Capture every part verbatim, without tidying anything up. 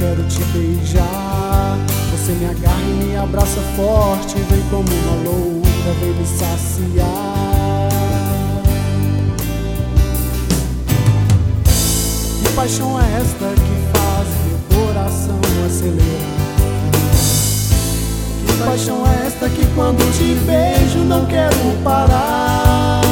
quero te beijar. Você me agarra e me abraça forte, vem como uma louca, vem me saciar. Que paixão é esta que faz meu coração acelerar? Que paixão é esta que quando te beijo não quero parar?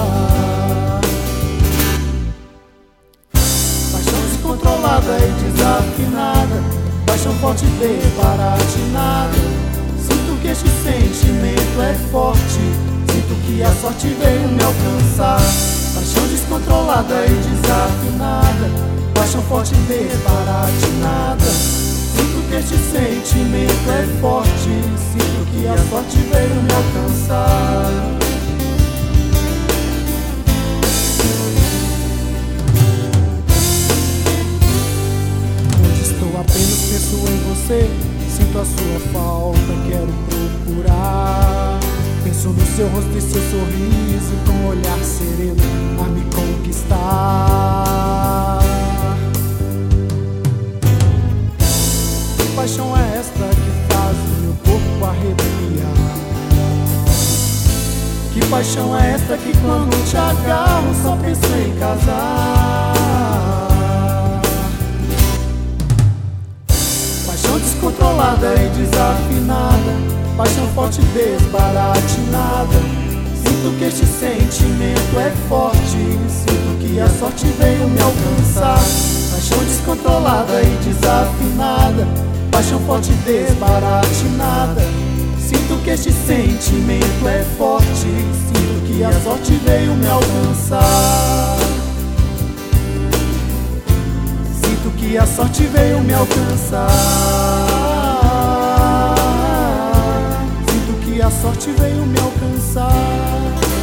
Paixão descontrolada e desafinada, paixão forte e desbaratinada. Sinto que este sentimento é forte, sinto que a sorte veio me alcançar. Paixão descontrolada e desafinada, paixão forte e desbaratinada. Sinto que este sentimento é forte, sinto que a sorte veio me alcançar. Onde estou apenas penso em você, sinto a sua falta, quero procurar. Penso no seu rosto e seu sorriso, com um olhar sereno a me conquistar. Que paixão é esta que faz o meu corpo arrepiar? Que paixão é esta que quando te agarro só penso em casar? Paixão descontrolada e desafinada, paixão forte e desbaratinada. Sinto que este sentimento é forte, sinto que a sorte veio me alcançar. Paixão descontrolada e desafinada, paixão forte e desbaratinada. Sinto que este sentimento é forte, sinto que a sorte veio me alcançar. Sinto que a sorte veio me alcançar. Sinto que a sorte veio me alcançar.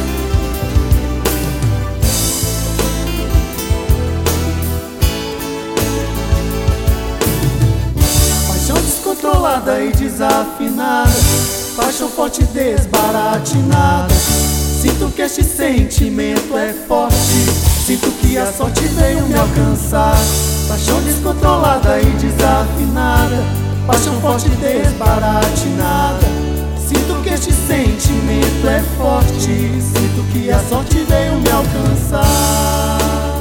Descontrolada e desafinada, paixão forte e desbaratinada. Sinto que este sentimento é forte, sinto que a sorte veio me alcançar. Paixão descontrolada e desafinada, paixão forte e desbaratinada. Sinto que este sentimento é forte, sinto que a sorte veio me alcançar.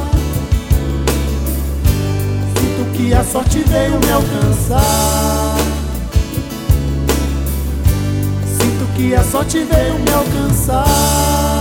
Sinto que a sorte veio me alcançar. Sinto que a sorte veio me alcançar.